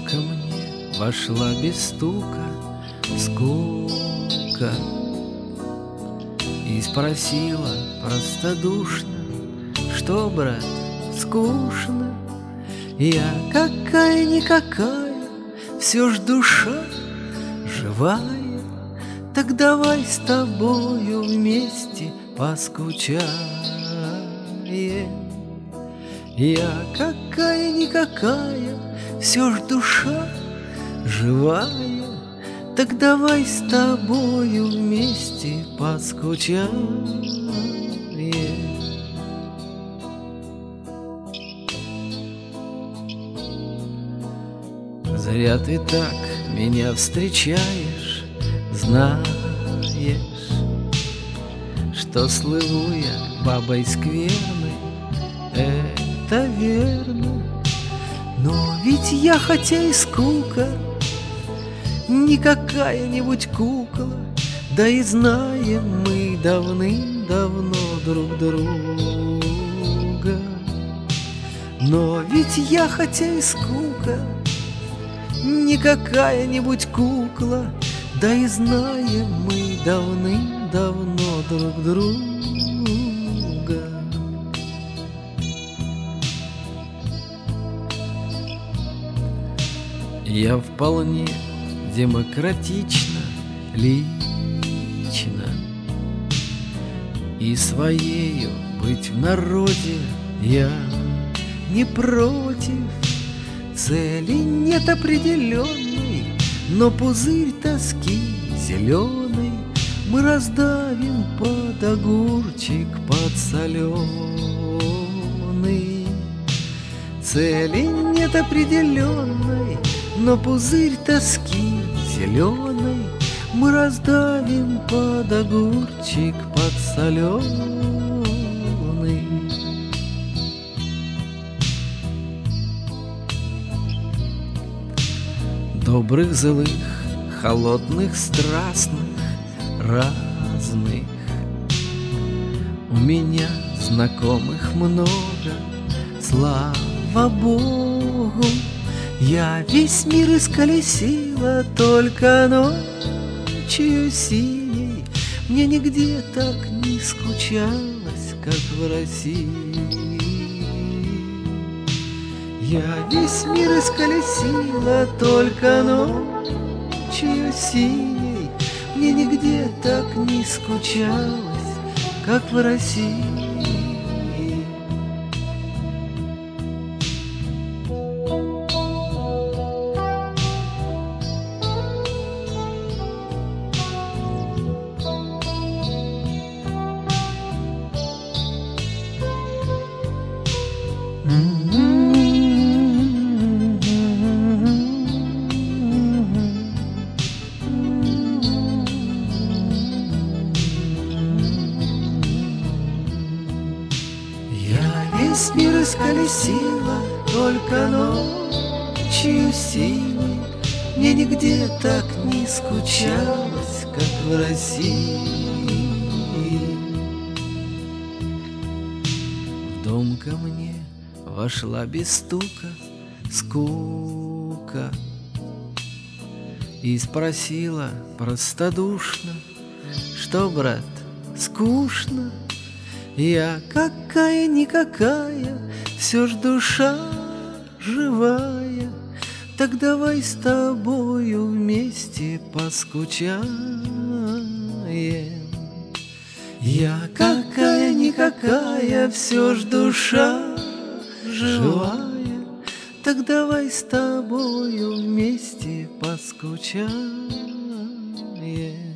ко мне вошла без стука скука и спросила простодушно: что, брат, скучно? Я какая-никакая, все ж душа живая. Так давай с тобою вместе поскучаем. Я какая-никакая, все ж душа живая. Так давай с тобою вместе поскучаем. Зря ты так меня встречаешь, знаешь, что слыву я бабой скверной, это верно. Но ведь я, хотя и скука, не какая-нибудь кукла, да и знаем мы давным-давно друг друга. Но ведь я, хотя и скука, не какая-нибудь кукла, да и знаем мы давным-давно друг друга. Я вполне демократично, лично, и своею быть в народе я не против. Цели нет определенной, но пузырь тоски зеленый мы раздавим под огурчик подсоленый. Цели нет определенной, но пузырь тоски зеленый мы раздавим под огурчик подсоленый. Добрых, злых, холодных, страстных, разных у меня знакомых много, слава Богу. Я весь мир исколесила, только ночью синей мне нигде так не скучалось, как в России. Я весь мир исколесила, только ночью синей мне нигде так не скучалось, как в России. Весь мир исколесила, только ночью синей мне нигде так не скучалось, как в России. В дом ко мне вошла без стука скука и спросила простодушно: что, брат, скучно? Я какая-никакая, все ж душа живая. Так давай с тобою вместе поскучаем. Я какая-никакая, все ж душа живая. Так давай с тобою вместе поскучаем.